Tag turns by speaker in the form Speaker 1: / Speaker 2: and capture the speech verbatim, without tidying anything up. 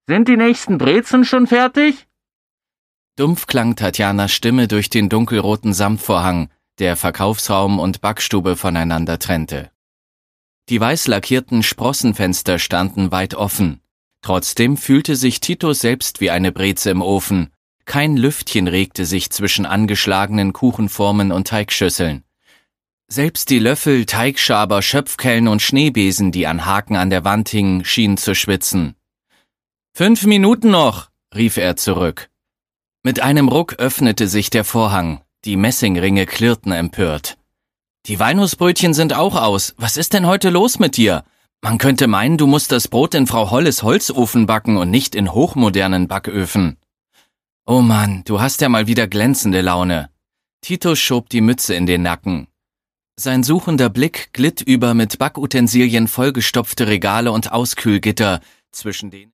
Speaker 1: Sind die nächsten Brezeln schon fertig?
Speaker 2: Dumpf klang Tatjanas Stimme durch den dunkelroten Samtvorhang, der Verkaufsraum und Backstube voneinander trennte. Die weiß lackierten Sprossenfenster standen weit offen. Trotzdem fühlte sich Tito selbst wie eine Breze im Ofen. Kein Lüftchen regte sich zwischen angeschlagenen Kuchenformen und Teigschüsseln. Selbst die Löffel, Teigschaber, Schöpfkellen und Schneebesen, die an Haken an der Wand hingen, schienen zu schwitzen. »Fünf Minuten noch«, rief er zurück. Mit einem Ruck öffnete sich der Vorhang. Die Messingringe klirrten empört. »Die Walnussbrötchen sind auch aus. Was ist denn heute los mit dir? Man könnte meinen, du musst das Brot in Frau Holles Holzofen backen und nicht in hochmodernen Backöfen.« »Oh Mann, du hast ja mal wieder glänzende Laune.« Tito schob die Mütze in den Nacken. Sein suchender Blick glitt über mit Backutensilien vollgestopfte Regale und Auskühlgitter, zwischen denen